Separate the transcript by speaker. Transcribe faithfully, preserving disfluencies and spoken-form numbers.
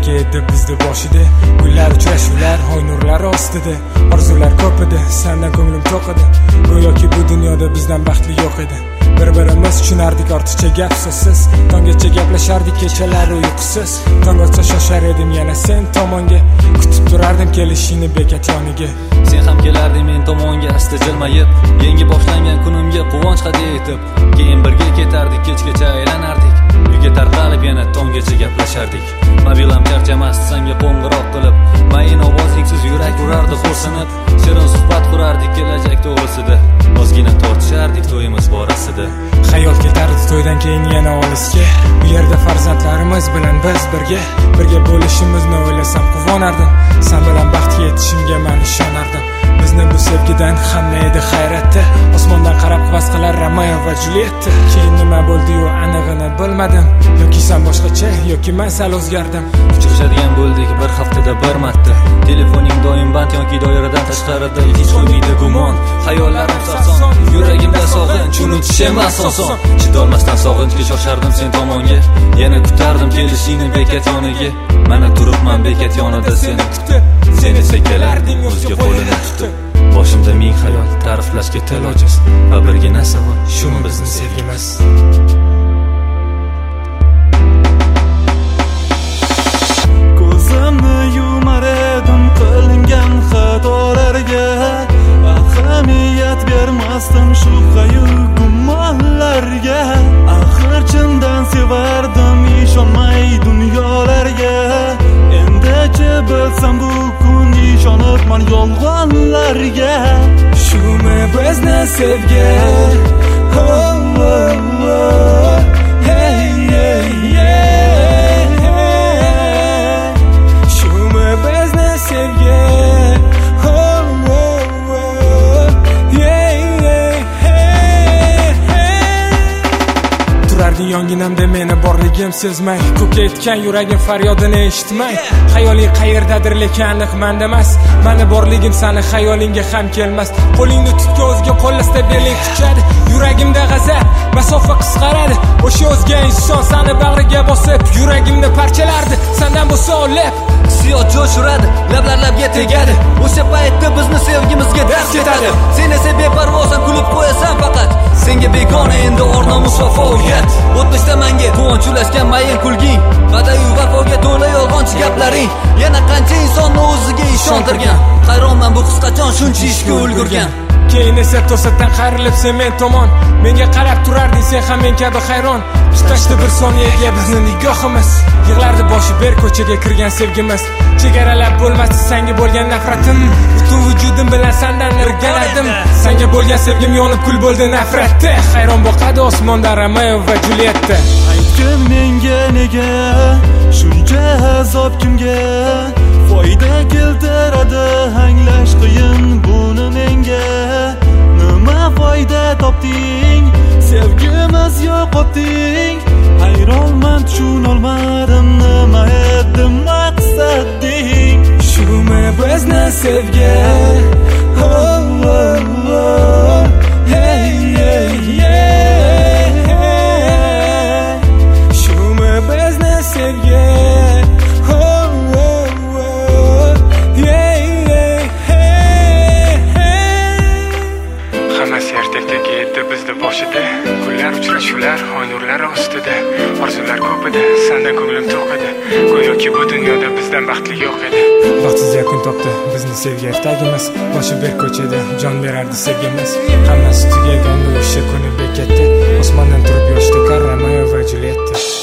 Speaker 1: ertalga edi bizda boshida gullar uchrashuvlar oy nurlari ostida orzular ko'p edi sendan ko'nglim to'q edi go'yoki bu dunyoda bizdan baxtli yo'q edi bir-birimiz tushunardik ortiqcha gap so'zsiz tonggacha gaplashardik kechalari uyqusiz tong otsa shoshar edim yana sen tomonga kutib turardim kelishingni bekat yoniga
Speaker 2: sen ham kelarding men tomonga asta jilmayib yangi boshlangan kunimga quvonch hadya etib keyin birga ketardik kechgacha aylanardik uyga tarqalib yana tonggacha gaplashardik mobilam charchamas senga qo'ng'iroq qilib mayin ovozingsiz yurak urardi xo'rsinib shirin suhbat qurardik kelajak to'g'risida ozgina tortishardik to'yimiz borasida
Speaker 1: hayol ketardi to'ydan keyin yana olisga bu yerda farzandlarimiz bilan biz birga birga bo'lishimizni o'ylasam quvonardim sen bilan baxtga yetishimga men ishonardim bizni bu sevgidan hamma edi hayratda osmondan qarab havas qilar Romeo va Julietta keyin nima bo'ldi-yu anig'ini bilmadim yoki sen boshqacha yoki men sal o'zgardim
Speaker 2: uchrashadigan bo'ldik bir haftada bir marta telefoning doim band yoki doiradan tashqarida hech qo'ymaydi gumon xayollarim sarson yuragimda sog'inch unutish emas oson chidolmasdan sog'inchga shoshardim sen tomonga yana kutardim kelishingni bekat yoniga mana turibman bekat yonida seni kutib sen esa kelarding o'zga qo'lini tutib boshimda ming xayol ta'riflashga til ojiz va birgina savol shumi bizni sevgimiz
Speaker 3: ko'zimni yumar edim qilingan xatolarga ahamiyat bermasdim shubha-yu gumonlarga axir chindan sevardim ishonmay dunyolarga endichi bilsam bu kun ishonibman yolg'onlarga
Speaker 1: shumi bizni sevgan oh, oh, oh. Hey, hey, hey. Shumi bizni sevgan oh, oh, oh. Hey, hey, hey. Turarding yonginamda meni borligim sezmay ko'kka yetgan yuragim faryodini eshitmay xayoliy qayerdadir lekin aniq menda emas meni borligim seni xayolingga ham kelmas qo'lingni tutga o'zga qo'llasda beling quchadi yuragimda g'azab masofa qisqaradi o'sha o'zga inson seni bag'riga bosib yuragimni parchalardi sendan bo'lsa olib
Speaker 2: hissiyot jo'sh uradi lablar labga tegadi o'sha paytda bizni sevgimizga dard ketadi sen esa beparvosan kulib qo'yasan faqat senga begona endi or-nomus va faoliyat o'tmishda menga quvonch ulashgan mayin kulging va'da-yu vafoga to'la yolg'onchi gaplaring yana qancha insonni o'ziga ishontirgan hayronman bu qiz qachon shuncha ishga ulgurgan
Speaker 1: keyin esa to'satdan qayrilib sen men tomon menga qarab turarding sen ham men kabi hayron tutashdi bir soniyaga bizni nigohimiz yig'lardi boshi ber ko'chaga kirgan sevgimiz chegaralab bo'lmasdi senga bo'lgan nafratim butun vujudim bilan sendan irganadim senga bo'lgan sevgim yonib kul bo'ldi nafratda hayron boqadi osmondan Romeo va Julietta
Speaker 3: aytgin menga nega shuncha azob kimga foyda keltiradi anglash qiyin buni menga nima foyda topding sevgimiz yo'qotding hayronman tushunolmadim nima edi maqsading
Speaker 1: shumi bizni sevgan oh, oh, oh. Hey, hey, hey. Shumi bizni sevgan oh, oh, oh. Hey, hey, hey. Hammasi ertakdagi edi bizda boshida gullar uchrashuvlar oy nurlar ostida orzular ko'p edi sendan ko'nglim to'q edi go'yoki bu dunyoda bizdan baxtli yo'q edi baxtsiz yakun topdi bizni sevgi ertagimiz boshi ber ko'chada jon berardi sevgimiz hammasi tugagandi o'sha kuni bekatda osmondan turib yoshdi Romeo va Julietta